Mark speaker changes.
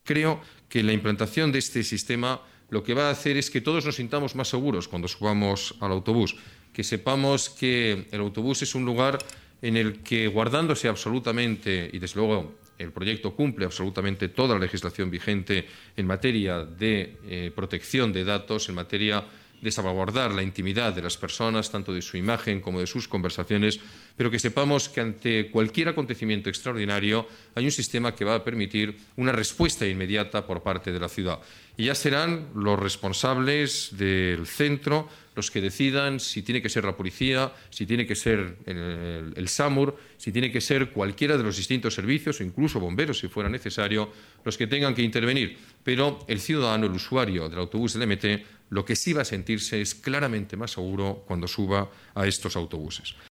Speaker 1: Creo que la implantación de este sistema lo que va a hacer es que todos nos sintamos más seguros cuando subamos al autobús, que sepamos que el autobús es un lugar en el que, guardándose absolutamente, y desde luego el proyecto cumple absolutamente toda la legislación vigente en materia de protección de datos, en materia de salvaguardar la intimidad de las personas, tanto de su imagen como de sus conversaciones, pero que sepamos que ante cualquier acontecimiento extraordinario hay un sistema que va a permitir una respuesta inmediata por parte de la ciudad. Y ya serán los responsables del centro los que decidan si tiene que ser la policía, si tiene que ser el SAMUR, si tiene que ser cualquiera de los distintos servicios o incluso bomberos si fuera necesario, los que tengan que intervenir. Pero el ciudadano, el usuario del autobús del MT, lo que sí va a sentirse es claramente más seguro cuando suba a estos autobuses.